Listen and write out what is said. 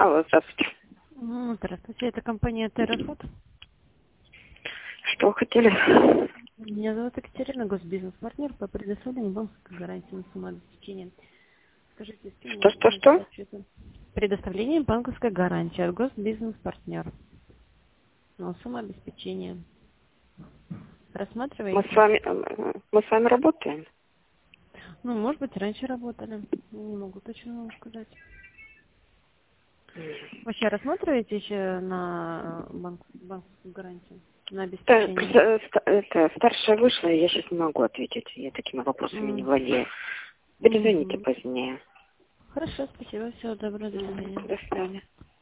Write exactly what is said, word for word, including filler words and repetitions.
Алло, здравствуйте. Ну, здравствуйте, это компания Террафуд. Что хотели? Меня зовут Екатерина, госбизнес-партнер по предоставлению банковской гарантии на самообеспечение. Скажите, с кем Что, можно что, начать что? общаться? Предоставление банковской гарантии от госбизнес-партнер на самообеспечение. Мы с Рассматриваете? вами, э, мы с вами работаем. Ну, может быть, раньше работали. Не могу точно вам сказать. Вообще рассматриваете еще на банк, банковскую гарантию? На Так, обеспечение? э, ста- это, старшая вышла, и я сейчас не могу ответить. Я такими вопросами не М, владею. Перезвоните мгм. позднее. Хорошо, спасибо. Всего доброго, до Мгм. свидания. До свидания.